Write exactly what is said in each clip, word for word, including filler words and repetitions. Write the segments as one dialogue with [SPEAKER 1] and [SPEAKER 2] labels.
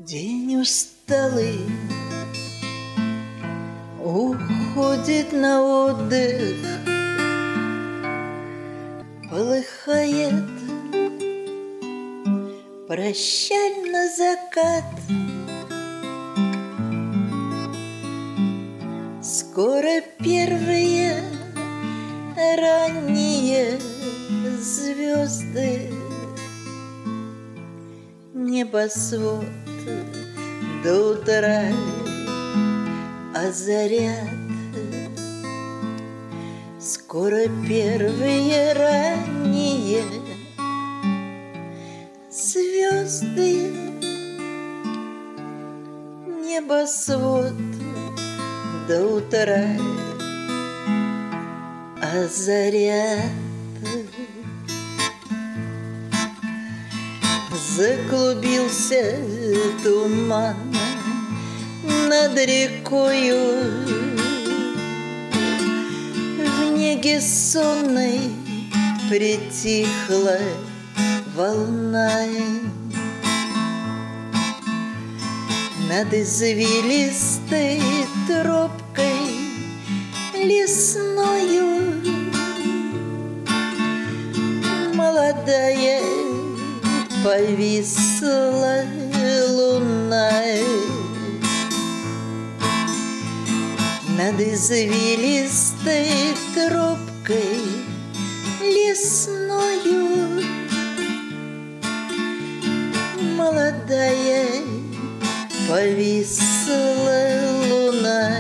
[SPEAKER 1] День усталый уходит на отдых, полыхает прощально закат. Скоро первые ранние звезды, небосвод до утра озарят. Скоро первые ранние звезды, небосвод до утра озарят. Заклубился туман над рекою, в неге сонной притихла волна. Над извилистой тропкой лесною молодая повисла луна. Над извилистой тропкой лесною молодая повисла луна.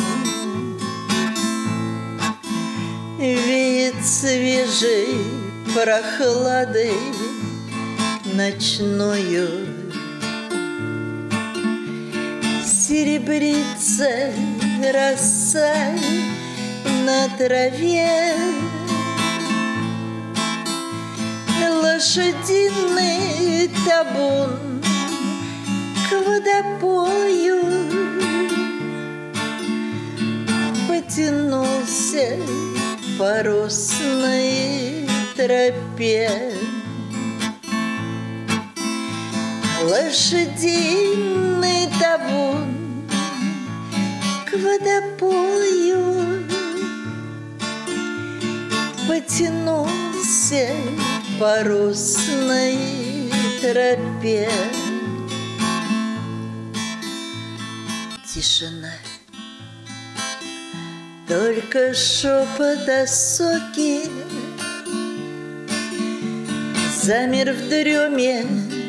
[SPEAKER 1] Веет свежей прохладой ночною, серебрится роса на траве. Лошадиный табун к водопою потянулся по росной тропе. Лошадиный табун к водопою потянулся по росной тропе. Тишина, только шепот осоки. Замер в дреме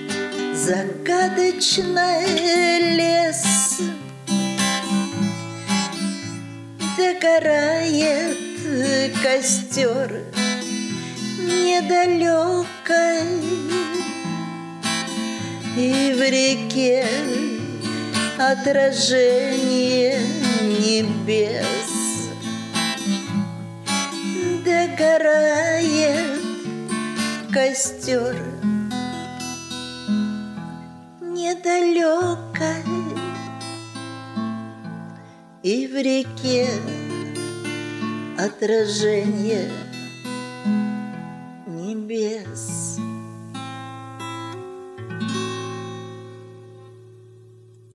[SPEAKER 1] загадочный лес. Догорает костер недалеко, и в реке отражение небес. Догорает костер недалеко, и в реке отражение